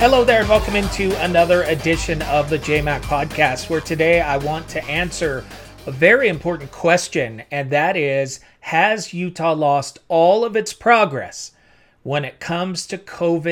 Hello there and welcome into another edition of the JMac Podcast, where today I want to answer a very important question, and that is, has Utah lost all of its progress when it comes to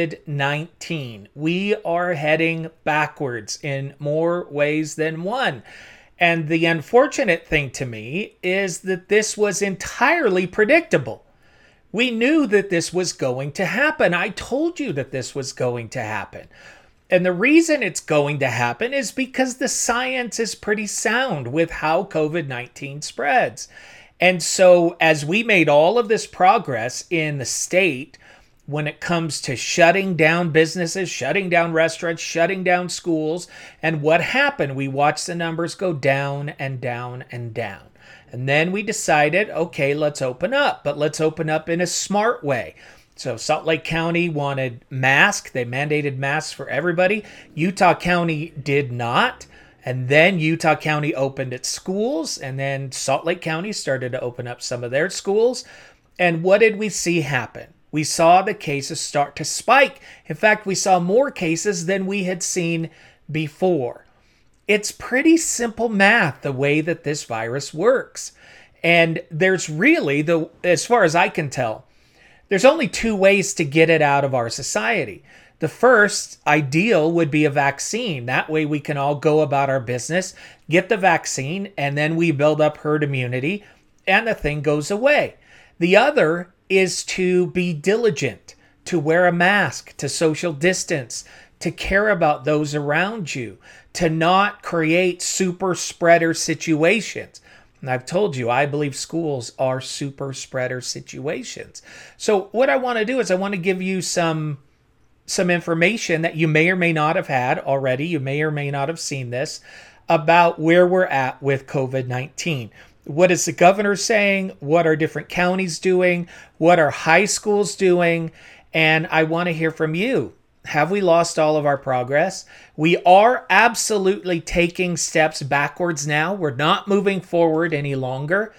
COVID-19? We are heading backwards in more ways than one. And the unfortunate thing to me is that this was entirely predictable. We knew that this was going to happen. I told you that this was going to happen. And the reason it's going to happen is because the science is pretty sound with how COVID-19 spreads. And so as we made all of this progress in the state, when it comes to shutting down businesses, shutting down restaurants, shutting down schools, and what happened? We watched the numbers go down and down and down. And then we decided, okay, let's open up, but let's open up in a smart way. So Salt Lake County wanted masks. They mandated masks for everybody. Utah County did not. And then Utah County opened its schools. And then Salt Lake County started to open up some of their schools. And what did we see happen? We saw the cases start to spike. In fact, we saw more cases than we had seen before. It's pretty simple math, the way that this virus works. And there's really, as far as I can tell, there's only two ways to get it out of our society. The first ideal would be a vaccine. That way we can all go about our business, get the vaccine, and then we build up herd immunity, and the thing goes away. The other is to be diligent, to wear a mask, to social distance, to care about those around you, to not create super spreader situations. And I've told you, I believe schools are super spreader situations. So what I want to do is I want to give you some information that you may or may not have had already. You may or may not have seen this about where we're at with COVID-19. What is the governor saying? What are different counties doing? What are high schools doing? And I want to hear from you. Have we lost all of our progress? We are absolutely taking steps backwards now. We're not moving forward any longer.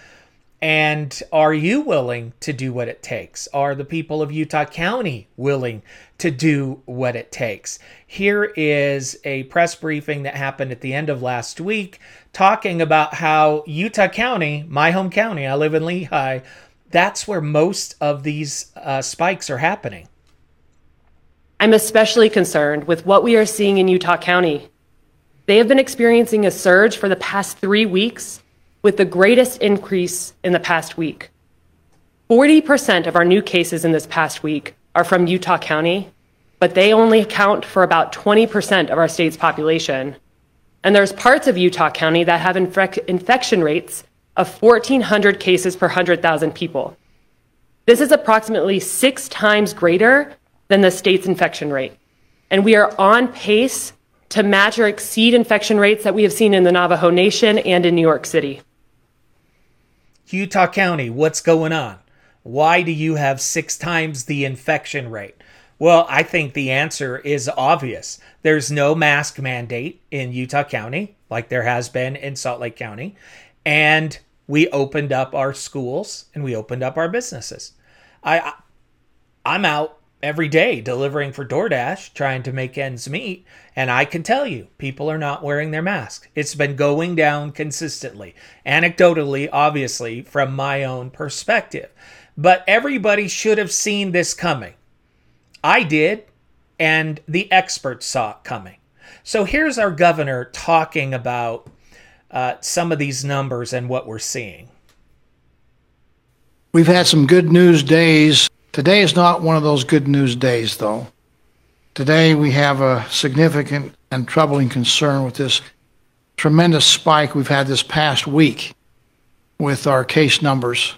And are you willing to do what it takes? Are the people of Utah County willing to do what it takes? Here is a press briefing that happened at the end of last week talking about how Utah County, my home county, I live in Lehi, that's where most of these spikes are happening. I'm especially concerned with what we are seeing in Utah County. They have been experiencing a surge for the past 3 weeks, with the greatest increase in the past week. 40% of our new cases in this past week are from Utah County, but they only account for about 20% of our state's population. And there's parts of Utah County that have infection rates of 1,400 cases per 100,000 people. This is approximately 6 times greater than the state's infection rate. And we are on pace to match or exceed infection rates that we have seen in the Navajo Nation and in New York City. Utah County, what's going on? Why do you have 6 times the infection rate? Well, I think the answer is obvious. There's no mask mandate in Utah County like there has been in Salt Lake County. And we opened up our schools and we opened up our businesses. I'm out every day delivering for DoorDash, trying to make ends meet. And I can tell you, people are not wearing their mask. It's been going down consistently, anecdotally, obviously, from my own perspective. But everybody should have seen this coming. I did, and the experts saw it coming. So here's our governor talking about some of these numbers and what we're seeing. We've had some good news days. Today is not one of those good news days, though. Today we have a significant and troubling concern with this tremendous spike we've had this past week with our case numbers,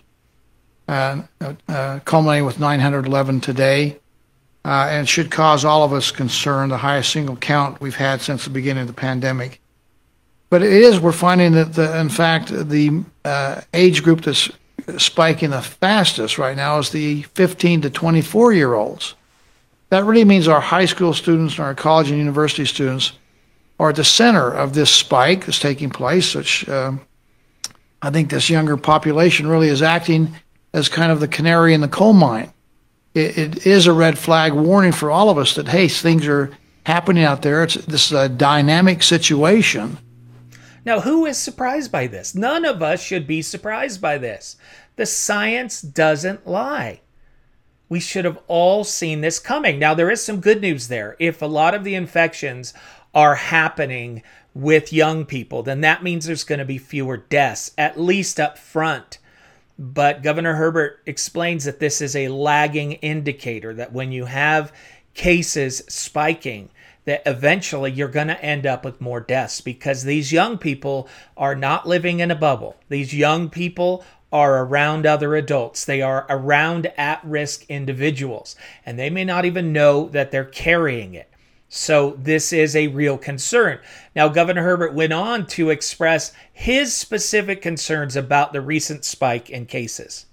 culminating with 911 today. And it should cause all of us concern, the highest single count we've had since the beginning of the pandemic. But we're finding that, in fact, the age group that's spiking the fastest right now is the 15 to 24-year-olds. That really means our high school students and our college and university students are at the center of this spike that's taking place, which I think this younger population really is acting as kind of the canary in the coal mine. It is a red flag warning for all of us that, hey, things are happening out there. This is a dynamic situation. Now, who is surprised by this? None of us should be surprised by this. The science doesn't lie. We should have all seen this coming. Now, there is some good news there. If a lot of the infections are happening with young people, then that means there's going to be fewer deaths, at least up front. But Governor Herbert explains that this is a lagging indicator, that when you have cases spiking, that eventually you're going to end up with more deaths, because these young people are not living in a bubble. These young people are around other adults. They are around at-risk individuals, and they may not even know that they're carrying it. So this is a real concern. Now, Governor Herbert went on to express his specific concerns about the recent spike in cases.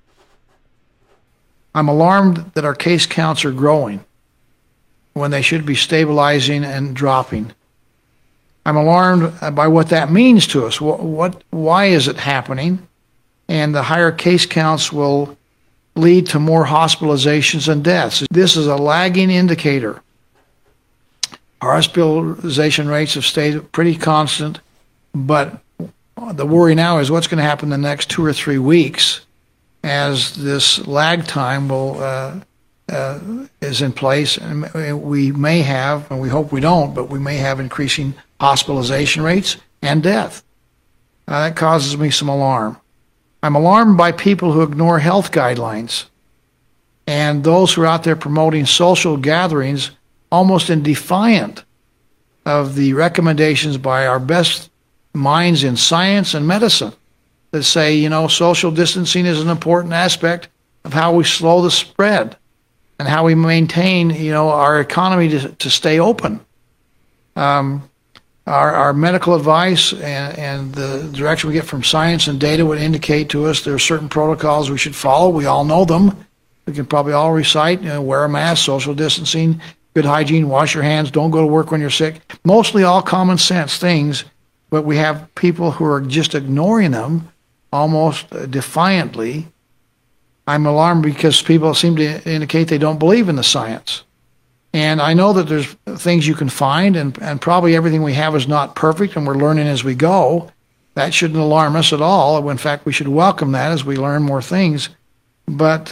I'm alarmed that our case counts are growing when they should be stabilizing and dropping. I'm alarmed by what that means to us. Why is it happening? And the higher case counts will lead to more hospitalizations and deaths. This is a lagging indicator. Our hospitalization rates have stayed pretty constant, but the worry now is what's going to happen the next 2 or 3 weeks as this lag time is in place, and we may have, and we hope we don't, but we may have increasing hospitalization rates and death. That causes me some alarm. I'm alarmed by people who ignore health guidelines and those who are out there promoting social gatherings almost in defiant of the recommendations by our best minds in science and medicine that say, social distancing is an important aspect of how we slow the spread and how we maintain, our economy to stay open. Our medical advice and the direction we get from science and data would indicate to us there are certain protocols we should follow. We all know them. We can probably all recite, wear a mask, social distancing, good hygiene, wash your hands, don't go to work when you're sick. Mostly all common sense things, but we have people who are just ignoring them almost defiantly. I'm alarmed because people seem to indicate they don't believe in the science. And I know that there's things you can find, and probably everything we have is not perfect, and we're learning as we go. That shouldn't alarm us at all. In fact, we should welcome that as we learn more things. But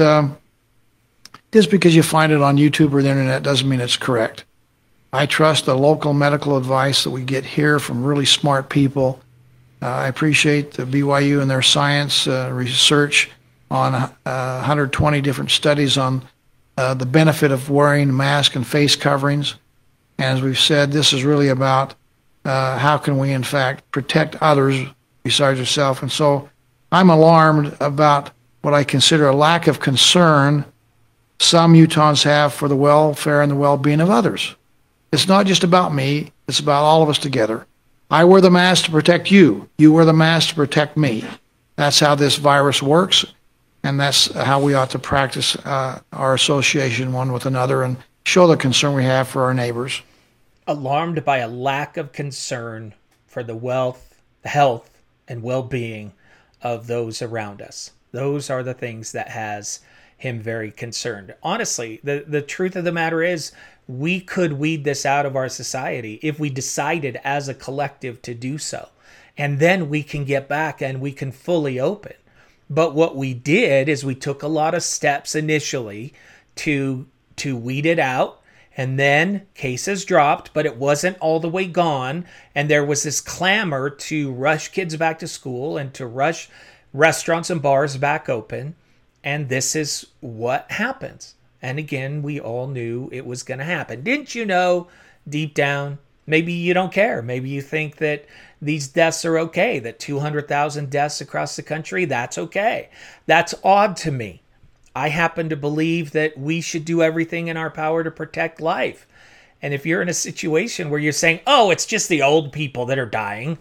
just because you find it on YouTube or the internet doesn't mean it's correct. I trust the local medical advice that we get here from really smart people. I appreciate the BYU and their science research on 120 different studies on the benefit of wearing masks and face coverings. And as we've said, this is really about how can we, in fact, protect others besides yourself. And so I'm alarmed about what I consider a lack of concern some Utahns have for the welfare and the well-being of others. It's not just about me. It's about all of us together. I wear the mask to protect you. You wear the mask to protect me. That's how this virus works, and that's how we ought to practice our association one with another and show the concern we have for our neighbors. Alarmed by a lack of concern for the health, and well-being of those around us. Those are the things that has him very concerned. Honestly, the truth of the matter is we could weed this out of our society if we decided as a collective to do so. And then we can get back and we can fully open. But what we did is we took a lot of steps initially to weed it out. And then cases dropped, but it wasn't all the way gone. And there was this clamor to rush kids back to school and to rush restaurants and bars back open. And this is what happens. And again, we all knew it was going to happen. Didn't you know deep down? Maybe you don't care. Maybe you think that these deaths are okay, that 200,000 deaths across the country, that's okay. That's odd to me. I happen to believe that we should do everything in our power to protect life. And if you're in a situation where you're saying, oh, it's just the old people that are dying.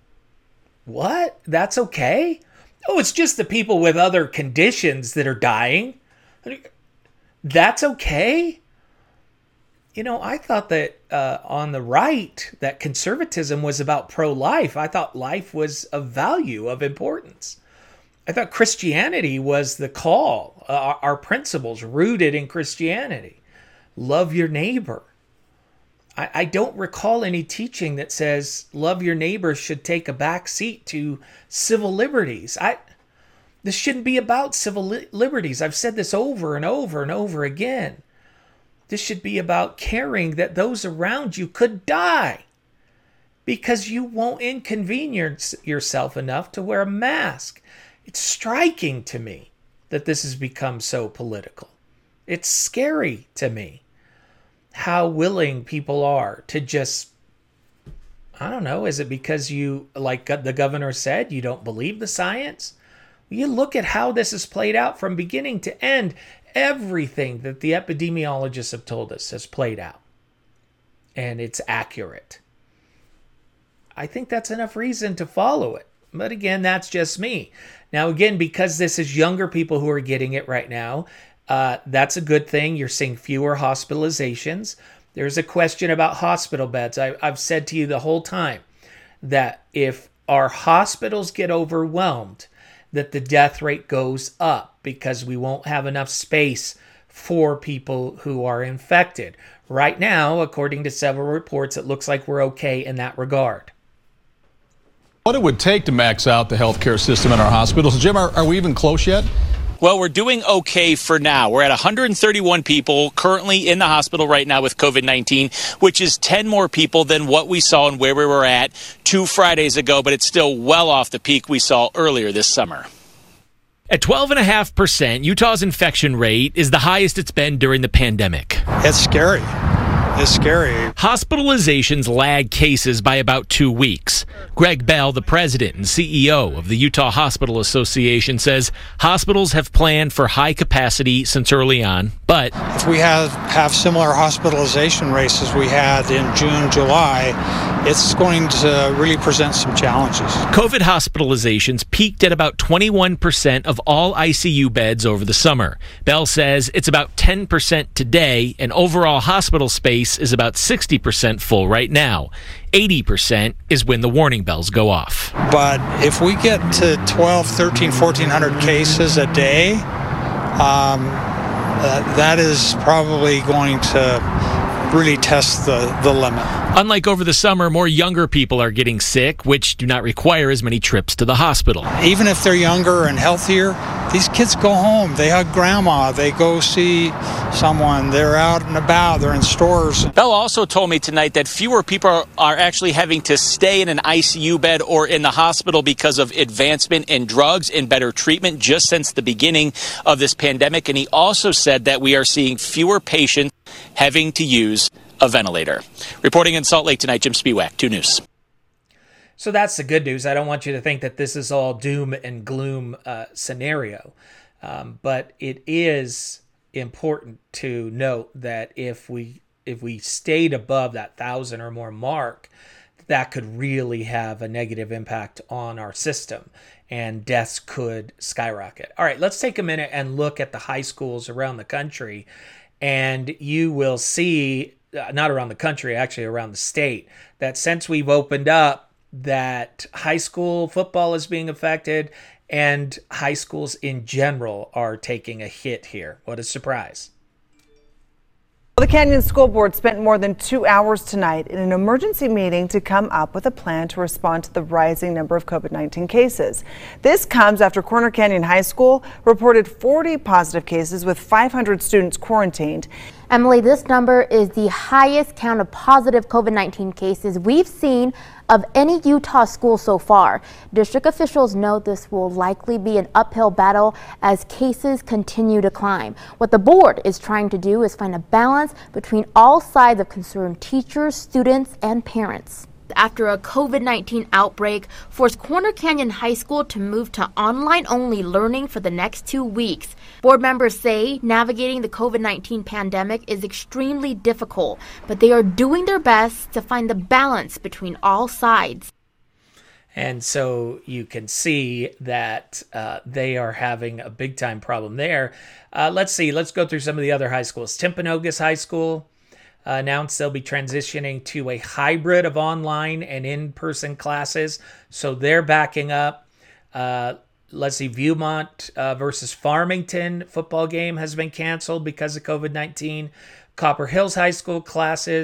What? That's okay? Oh, it's just the people with other conditions that are dying. That's okay? I thought that on the right, that conservatism was about pro-life. I thought life was of value, of importance. I thought Christianity was the call, our principles rooted in Christianity. Love your neighbor. I don't recall any teaching that says love your neighbors should take a back seat to civil liberties. This shouldn't be about civil liberties. I've said this over and over and over again. This should be about caring that those around you could die because you won't inconvenience yourself enough to wear a mask. It's striking to me that this has become so political. It's scary to me how willing people are to just, I don't know, is it because you, like the governor said, you don't believe the science? You look at how this has played out from beginning to end. Everything that the epidemiologists have told us has played out. And it's accurate. I think that's enough reason to follow it. But again, that's just me. Now, again, because this is younger people who are getting it right now, that's a good thing. You're seeing fewer hospitalizations. There's a question about hospital beds. I've said to you the whole time that if our hospitals get overwhelmed, that the death rate goes up because we won't have enough space for people who are infected. Right now, according to several reports, it looks like we're okay in that regard. What it would take to max out the healthcare system in our hospitals. Jim, are we even close yet? Well, we're doing okay for now. We're at 131 people currently in the hospital right now with COVID-19, which is 10 more people than what we saw and where we were at 2 Fridays ago, but it's still well off the peak we saw earlier this summer. At 12.5%, Utah's infection rate is the highest it's been during the pandemic. It's scary. It's scary. Hospitalizations lag cases by about 2 weeks. Greg Bell, the president and CEO of the Utah Hospital Association, says hospitals have planned for high capacity since early on, but if we have similar hospitalization rates as we had in June, July, it's going to really present some challenges. COVID hospitalizations peaked at about 21% of all ICU beds over the summer. Bell says it's about 10% today, and overall hospital space is about 60% full right now. 80% is when the warning bells go off. But if we get to 1,400 cases a day, that is probably going to really test the limit. Unlike over the summer, more younger people are getting sick, which do not require as many trips to the hospital. Even if they're younger and healthier, these kids go home. They hug grandma. They go see someone. They're out and about. They're in stores. Bell also told me tonight that fewer people are actually having to stay in an ICU bed or in the hospital because of advancement in drugs and better treatment just since the beginning of this pandemic. And he also said that we are seeing fewer patients having to use a ventilator. Reporting in Salt Lake tonight, Jim Spiewak, 2 News. So that's the good news. I don't want you to think that this is all doom and gloom scenario. But it is important to note that if we stayed above that 1,000 or more mark, that could really have a negative impact on our system and deaths could skyrocket. All right, let's take a minute and look at the high schools around the country. And you will see, not around the country, actually around the state, that since we've opened up, that high school football is being affected and high schools in general are taking a hit here. What a surprise. The Canyon School Board spent more than 2 hours tonight in an emergency meeting to come up with a plan to respond to the rising number of COVID-19 cases. This comes after Corner Canyon High School reported 40 positive cases with 500 students quarantined. Emily, this number is the highest count of positive COVID-19 cases we've seen of any Utah school so far. District officials note this will likely be an uphill battle as cases continue to climb. What the board is trying to do is find a balance between all sides of concerned teachers, students, and parents. After a COVID-19 outbreak forced Corner Canyon High School to move to online-only learning for the next 2 weeks. Board members say navigating the COVID-19 pandemic is extremely difficult, but they are doing their best to find the balance between all sides. And so you can see that they are having a big-time problem there. Let's go through some of the other high schools. Timpanogos High School announced they'll be transitioning to a hybrid of online and in-person classes. So they're backing up. Let's see, Viewmont versus Farmington football game has been canceled because of COVID-19. Copper Hills High School classes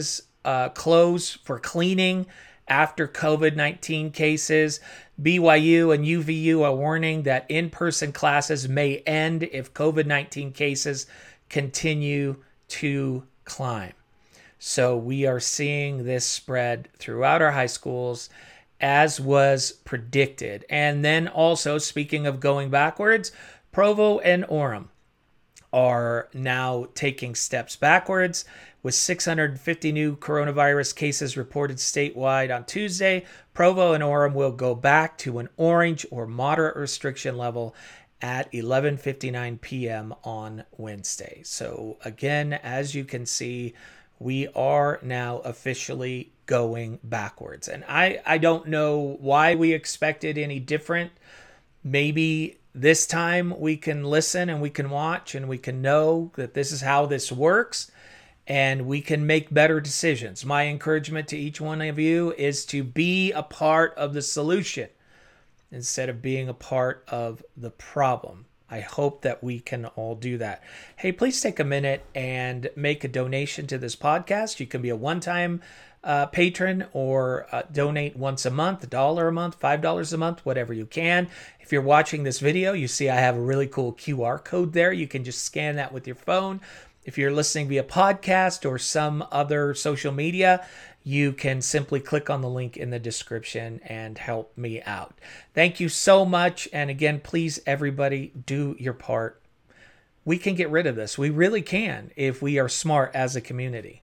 close for cleaning after COVID-19 cases. BYU and UVU are warning that in-person classes may end if COVID-19 cases continue to climb. So we are seeing this spread throughout our high schools, as was predicted. And then also, speaking of going backwards, Provo and Orem are now taking steps backwards, with 650 new coronavirus cases reported statewide on Tuesday. Provo and Orem will go back to an orange or moderate restriction level at 11:59 p.m. on Wednesday. So again, as you can see, we are now officially going backwards. And I don't know why we expected any different. Maybe this time we can listen and we can watch and we can know that this is how this works, and we can make better decisions. My encouragement to each one of you is to be a part of the solution instead of being a part of the problem. I hope that we can all do that. Hey, please take a minute and make a donation to this podcast. You can be a one-time patron or donate once a month, $1 a month, $5 a month, whatever you can. If you're watching this video, you see I have a really cool QR code there. You can just scan that with your phone. If you're listening via podcast or some other social media, you can simply click on the link in the description and help me out. Thank you so much. And again, please, everybody, do your part. We can get rid of this. We really can if we are smart as a community.